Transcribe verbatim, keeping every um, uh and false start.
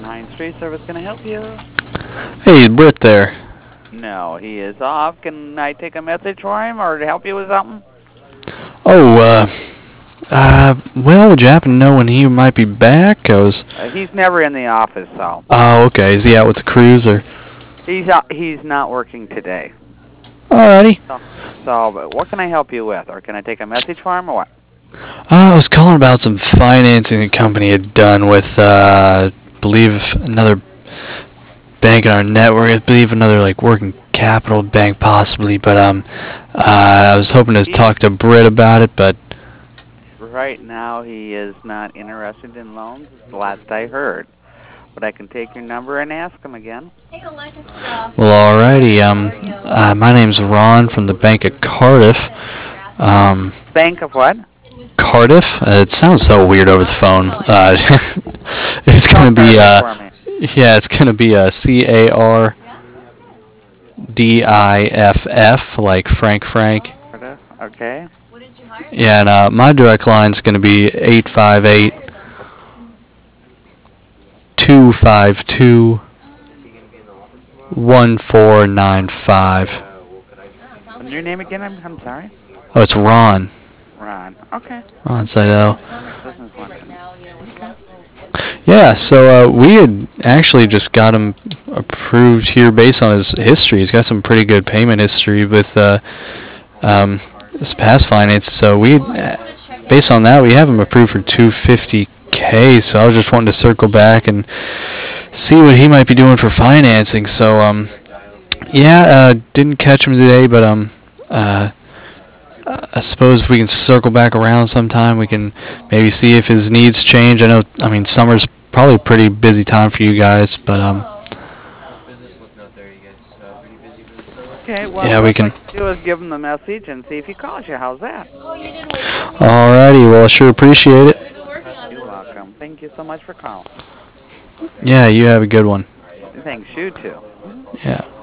on Hines Street Service. Can I help you? Hey, Britt there. No, he is off. Can I take a message for him or to help you with something? Oh, uh, uh, well, would you happen to know when he might be back? I was... Uh, he's never in the office, so. Oh, okay. Is he out with the crews, or...? He's out, he's not working today. Alrighty. So, so, what can I help you with? Or can I take a message for him, or what? Uh, I was calling about some financing the company had done with, uh, I believe another bank in our network. I believe another, like, working capital bank, possibly. But, um, uh, I was hoping to talk to Britt about it, but... Right now, he is not interested in loans, the last I heard. But I can take your number and ask him again. Well, alrighty. Um, uh, my name's Ron from the Bank of Cardiff. Um... Bank of what? Cardiff? Uh, it sounds so weird over the phone. Uh, it's gonna be, uh, yeah, it's gonna be a C A R D I F F, like Frank Frank. Okay. Yeah, and uh, my direct line's gonna be eight five eight, two five two, one four nine five. What's your name again? I'm, I'm sorry. Oh, it's Ron. Ron. Okay. Ron Seidel. Business luncheon. Okay. Yeah, so uh, we had actually just got him approved here based on his history. He's got some pretty good payment history with uh, um, his past finance. So we, uh, based on that, we have him approved for two hundred fifty K. So I was just wanting to circle back and see what he might be doing for financing. So um, yeah, uh, didn't catch him today, but um, uh. I suppose if we can circle back around sometime, we can maybe see if his needs change. I know, I mean, summer's probably a pretty busy time for you guys, but um. Okay, well, yeah, we can. What I'd like to do is give him the message and see if he calls you. How's that? Alrighty, well, I sure appreciate it. You're welcome. Thank you so much for calling. Yeah, you have a good one. Thanks, you too. Yeah.